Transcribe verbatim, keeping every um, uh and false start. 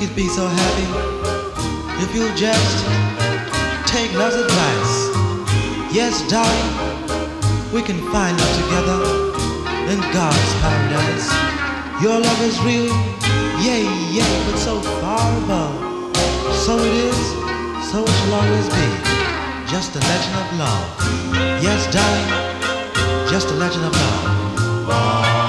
Please be so happy if you'll just take love's advice. Yes, darling, we can find love together in God's paradise. Your love is real, yay, yay, but so far above. So it is, so it shall always be, just a legend of love. Yes, darling, just a legend of love.